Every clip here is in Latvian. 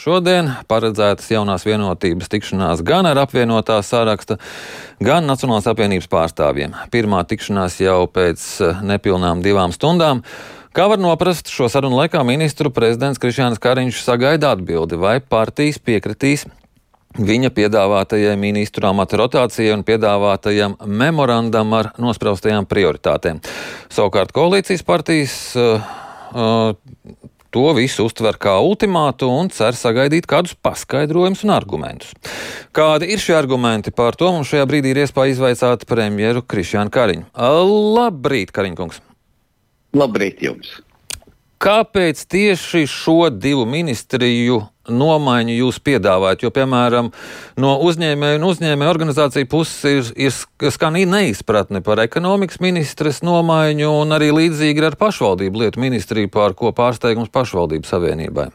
šodien paredzētas jaunās vienotības tikšanās gan ar apvienotā saraksta, gan Nacionālās apvienības pārstāvjiem. Pirmā tikšanās jau pēc nepilnām 2 stundām. Kā var noprast, šo sarunu laikā ministru prezidents Krišjānis Kariņš sagaida atbildi, vai partijas piekritīs viņa piedāvātajai ministru amata rotācijai un piedāvātajam memorandam ar nospraustajām prioritātēm. Savukārt koalīcijas partijas to visu uztver kā ultimātu un cer sagaidīt kādus paskaidrojumus un argumentus. Kādi ir šie argumenti? Par to mums šajā brīdī ir iespēja izvaicāt premjeru Krišjānu Kariņu. Labrīt, Kariņkungs! Labrīt jums! Kāpēc tieši šo 2 ministriju nomaiņu jūs piedāvājat? Jo, piemēram, no uzņēmēju un uzņēmēju organizāciju puses ir skan neizpratne par ekonomikas ministres nomaiņu un arī līdzīgi ar pašvaldību lietu ministriju, par ko pārsteigums pašvaldību savienībai.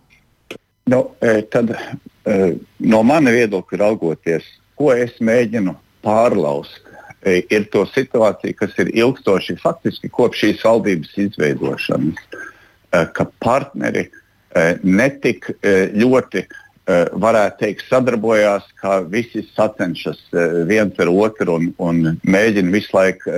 Tad no mana viedokļa raugoties, ko es mēģinu pārlaust, ir to situāciju, kas ir ilgstoši faktiski kopš šīs valdības izveidošanas, ka partneri netik ļoti, varētu teikt, sadarbojās, kā visi sacenšas viens ar otru un mēģina visu laiku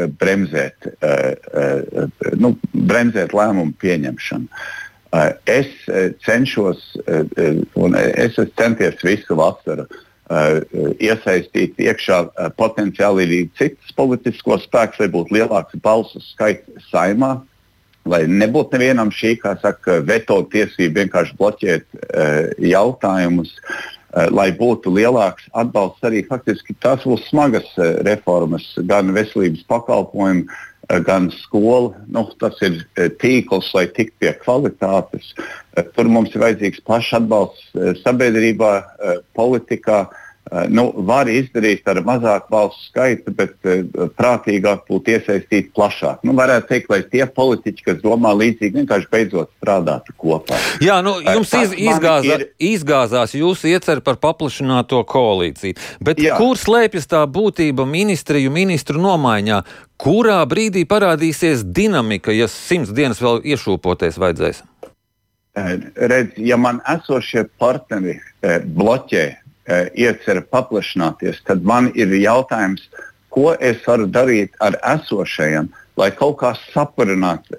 bremzēt lēmumu pieņemšanu. Es cenšos, un es centies visu vasaru iesaistīt iekšā potenciāli arī citas politiskos spēkus, lai būtu lielāks balsu skaits Saeimā, lai nebūtu nevienam šī, kā saka, veto tiesība vienkārši bloķēt jautājumus, lai būtu lielāks atbalsts arī faktiski tās būs smagas reformas, gan veselības pakalpojumi, gan skola. Tas ir tīkls, lai tiktu pie kvalitātes. Tur mums ir vajadzīgs plašs atbalsts sabiedrībā, politikā. Var izdarīt ar mazāku balsu skaitu, bet prātīgāk būtu iesaistīt plašāk. Varētu teikt, lai tie politiķi, kas domā līdzīgi, vienkārši beidzot strādātu kopā. Jā, jums izgāzās jūsu iecer par paplašināto koalīciju. Bet jā. Kur slēpjas tā būtība ministru nomaiņā? Kurā brīdī parādīsies dinamika, ja 100 dienas vēl iešūpoties vajadzēs? Redz, ja man esošie partneri bloķē iecer paplašināties, tad man ir jautājums, ko es varu darīt ar esošajiem, lai kaut kā saprinātu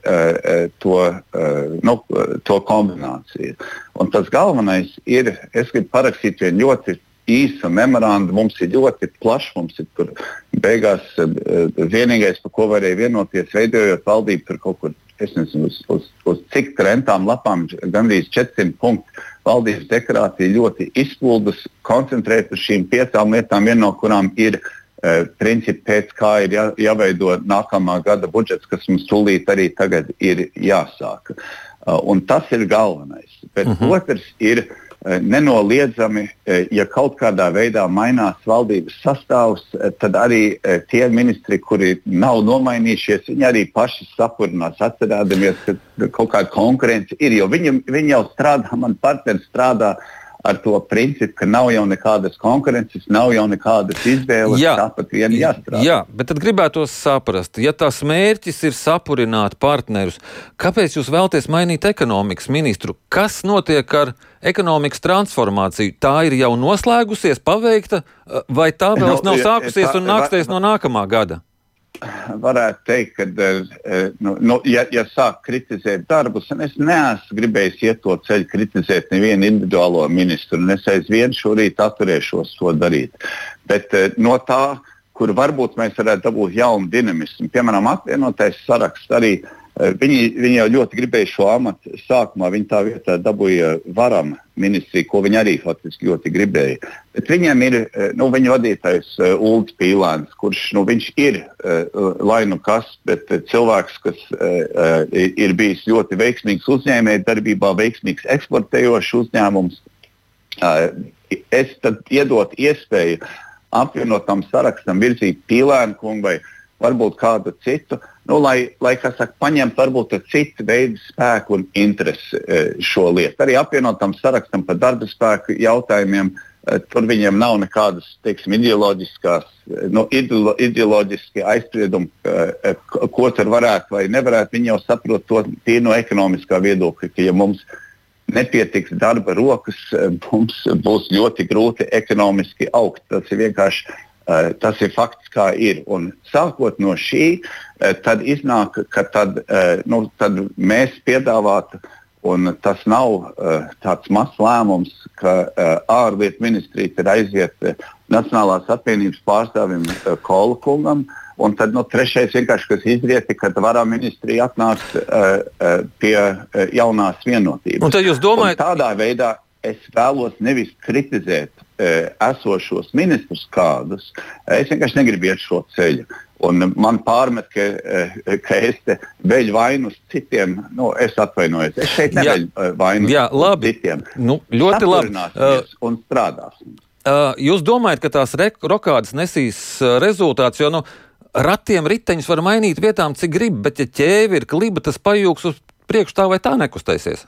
to kombināciju. Un tas galvenais ir, es gribu parakstīt vienu ļoti īsu memorandu, mums ir ļoti plašs, mums ir tur beigās vienīgais, par ko varēja vienoties, veidojot valdību tur kaut kur, es nezinu, uz cik rentām lapām, gandrīz 400 punktu. Valdības deklarācija ļoti izpildus, koncentrēt uz šīm 5 lietām, viena no kurām ir principi, pēc kā ir jāveido nākamā gada budžets, kas mums tūlīt arī tagad ir jāsāk. Un tas ir galvenais. Bet otrs ir nenoliedzami, ja kaut kādā veidā mainās valdības sastāvs, tad arī tie ministri, kuri nav nomainījušies, viņi arī paši sapurinās, atcerēdamies, ka kaut kāda konkurence ir, jo viņi jau strādā, man partneri strādā ar to principu, ka nav jau nekādas konkurences, nav jau nekādas izvēles, tāpat vien jāstrādā. Jā, bet tad gribētos saprast, ja tās mērķis ir sapurināt partnerus, kāpēc jūs vēlaties mainīt ekonomikas ministru? Kas notiek ar ekonomikas transformāciju? Tā ir jau noslēgusies, paveikta, vai tā vēl nav sākusies un nāksies no nākamā gada? Varētu teikt, ka, ja sāk kritizēt darbus, un es neesmu gribējis iet to ceļu kritizēt nevienu individuālo ministru, un es aizvien šorīt atturēšos to darīt. Bet no tā, kur varbūt mēs varētu dabūt jaunu dinamismu, piemēram, apvienotais saraksts arī, viņi jau ļoti gribēja šo amatu sākumā, viņi tā vietā dabūja varam ministriju, ko viņi arī faktiski ļoti gribēja. Bet viņiem ir, viņa vadītājs Uldis Pīlēns, kurš, viņš ir, lai nu kas, bet cilvēks, kas ir bijis ļoti veiksmīgs uzņēmēju darbībā, veiksmīgs eksportējošs uzņēmums. Es tad iedot iespēju apvienotam sarakstam virzīt Pīlēnu kungu vai varbūt kādu citu, lai paņemtu varbūt citu veidu spēku un interesi šo lietu. Arī apvienotam sarakstam par darba spēku jautājumiem, tur viņiem nav nekādas, teiksim, ideoloģiski aizspriedumi, ko tur varētu vai nevarētu. Viņi jau saprot to tīri no ekonomiskā viedokļa, ka ja mums nepietiks darba rokas, mums būs ļoti grūti ekonomiski augt. Tas ir vienkārši tas ir fakts, kā ir. Un sākot no šī, tad iznāk, ka tad mēs piedāvātu, un tas nav tāds mazs lēmums, ka ārlietu ministrija ir aiziet Nacionālās apvienības pārstāvim Kola kungam, un tad trešais vienkārši, kas izrieti, kad varā ministrija atnāks pie jaunās vienotības. Un tad jūs domājat... Un tādā veidā es vēlos nevis kritizēt esošos ministrus kādus, es vienkārši negribu iet šo ceļu. Un man pārmet, ka es te veļu vainu uz citiem. Es atvainojos. Es šeit neveļu vainu uz citiem. Ļoti labi. Un strādāsim. Jūs domājat, ka tās rokādes nesīs rezultātus, jo ratiem riteņus var mainīt vietām, cik grib, bet ja ķēvi ir kliba, tas pajūgs uz priekšu tā vai tā nekustēsies?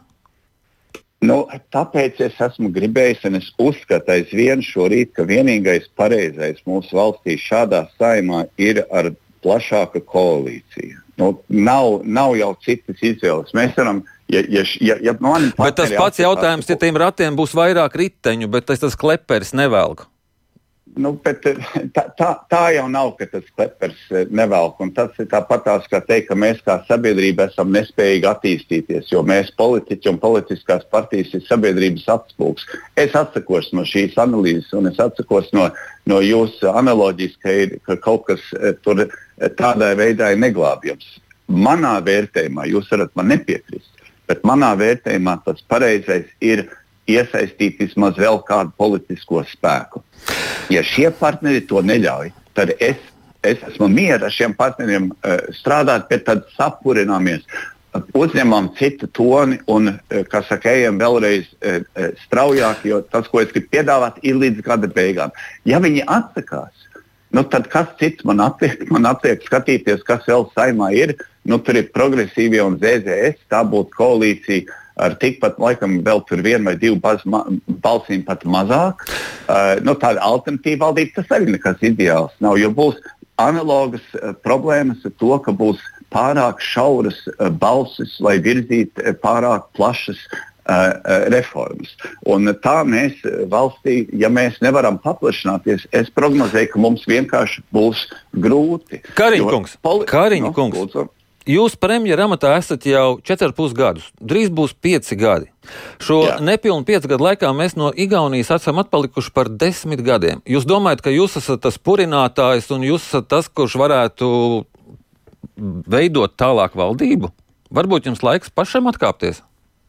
Tāpēc es esmu gribējis, un es uzskatu aizvien šorīt, ka vienīgais pareizais mūsu valstī šādā saimā ir ar plašāka koalīcija. Nav jau citas izvēles. Mēs varam, bet tas pats jautājums, ja tiem ratiem būs vairāk riteņu, bet tas klepers nevelk. Bet tā jau nav, ka tas klepers nevelk. Un tas ir tāpatās, kā teikt, ka mēs kā sabiedrība esam nespējīgi attīstīties, jo mēs politiķi un politiskās partijas ir sabiedrības atspūgs. Es atsakos no šīs analīzes, un es atsakos no jūsu analoģijas, ka kaut kas tur tādā veidā ir neglābjams. Manā vērtējumā, jūs varat man nepiekrist, bet manā vērtējumā tas pareizais ir iesaistīt vismaz vēl kādu politisko spēku. Ja šie partneri to neļauj, tad es esmu mieru ar šiem partneriem strādāt, bet tad sapurināmies, uzņemam citu toni un, kā saka, ejam vēlreiz straujāk, jo tas, ko es gribu piedāvāt, ir līdz gada beigām. Ja viņi atsakās, tad kas cits man atliek skatīties, kas vēl saimā ir? Tur ir progresīvie un ZZS, tā būtu koalīcija ar tikpat, laikam, vēl tur 1 vai 2 balsīm pat mazāk. Tāda alternatīva valdība, tas arī nekas ideāls nav, jo būs analogas problēmas ar to, ka būs pārāk šauras balsis, lai virzītu pārāk plašas reformas. Un tā mēs valstī, ja mēs nevaram paplašināties, es prognozēju, ka mums vienkārši būs grūti. Kariņa kungs. Jūs premjera amatā esat jau 4,5 gadus. Drīz būs 5 gadi. Šo nepilnu 5 gadu laikā mēs no Igaunijas esam atpalikuši par 10 gadiem. Jūs domājat, ka jūs esat tas purinātājs un jūs esat tas, kurš varētu veidot tālāk valdību? Varbūt jums laiks pašam atkāpties?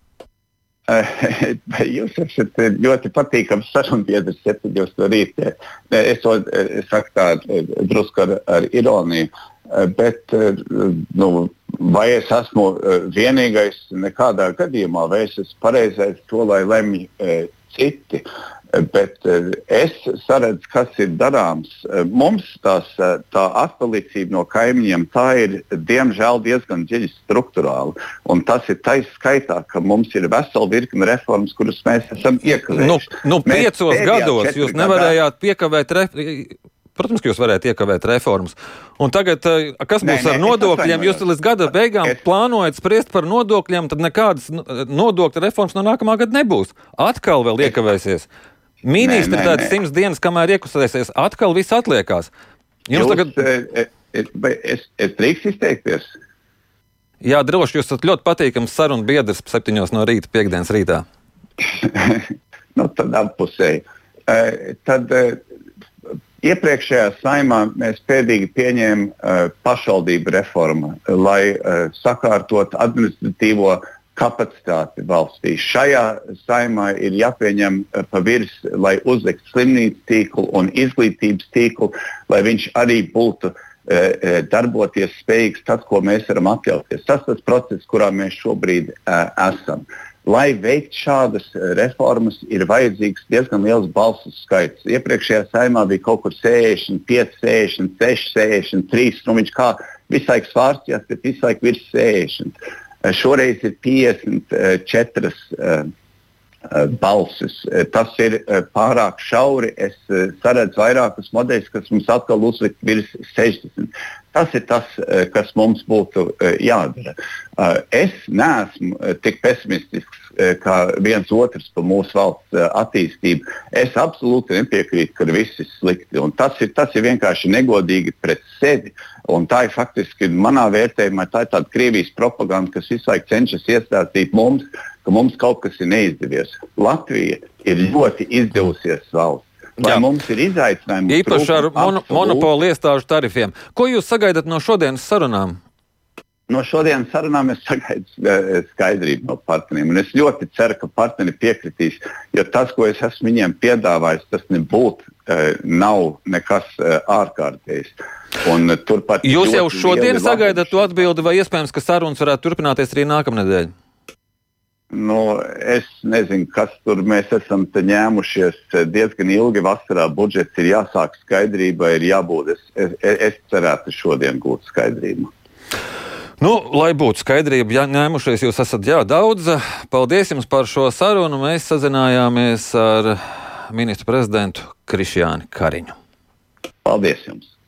Jūs esat ļoti patīkams sarunbiedrs 7 no rīta. Es to saku tā drusku ar ironiju. Bet vai es esmu vienīgais nekādā gadījumā, vai es esmu pareizais to, lai lemj citi. Bet es saredzu, kas ir darāms. Mums tā atpalicība no kaimiņiem, tā ir diemžēl diezgan dziļi struktūrāli. Un tas ir taisa skaitā, ka mums ir vesela virkne reformas, kuras mēs esam iekavējuši. 5 gados jūs nevarējāt piekavēt Protams, ka jūs varētu iekavēt reformas. Un tagad, kas būs ar nodokļiem? Jūs līdz gada beigām plānojat spriest par nodokļiem, tad nekādas nodokļu reformas no nākamā gada nebūs. Atkal vēl iekavēsies. Ministri tādas 100 dienas, kamēr iekustēsies, atkal viss atliekās. Es drīkst izteikties? Jā, droši, jūs esat ļoti patīkams sarunu biedrs 7 no rīta, piekdienas rītā. Tad appusēji. Iepriekšējā saimā mēs pēdīgi pieņēmām pašvaldību reformu, lai sakārtot administratīvo kapacitāti valstī. Šajā saimā ir jāpieņem pa virs, lai uzlikt slimnīcu tīklu un izglītības tīklu, lai viņš arī būtu darboties spējīgs tas, ko mēs varam atļauties. Tas process, kurā mēs šobrīd esam. Lai veikt šādas reformas, ir vajadzīgs diezgan liels balsu skaits. Iepriekšējā saimā bija kaut kur 65, 66, 63. Viņš kā visu laiku svārstījās, bet visu laiku virs 60. Šoreiz ir 54 balsis. Tas ir pārāk šauri. Es saredzu vairākus modeļus, kas mums atkal uzlikt virs 60. Tas ir tas, kas mums būtu jādara. Es neesmu tik pesimistisks kā viens otrs par mūsu valsts attīstību. Es absolūti nepiekrītu, ka viss ir slikti. Un tas ir vienkārši negodīgi pret sevi. Un tā ir faktiski manā vērtējumā tā ir tāda Krievijas propaganda, kas visu laiku cenšas iestāstīt mums, ka mums kaut kas ir neizdevies. Latvija ir ļoti izdevusies valsts. Vai mums ir izaicinājumi? Īpaši ar monopolu iestāžu tarifiem. Ko jūs sagaidat no šodienas sarunām? No šodienas sarunām es sagaidu skaidrību no partneriem. Un es ļoti ceru, ka partneri piekritīs, jo tas, ko es esmu viņiem piedāvājis, tas nav nekas ārkārtējs. Jūs jau šodien sagaidat to atbildi, vai iespējams, ka sarunas varētu turpināties arī nākamnedēļ? Es nezinu, kas tur mēs esam ņēmušies diezgan ilgi vasarā. Budžets ir jāsāk skaidrība, ir jābūt. Es cerētu šodien gūt skaidrību. Lai būtu skaidrība, ja ņēmušies jūs esat daudz. Paldies jums par šo sarunu. Mēs sazinājāmies ar ministru prezidentu Krišjāni Kariņu. Paldies jums!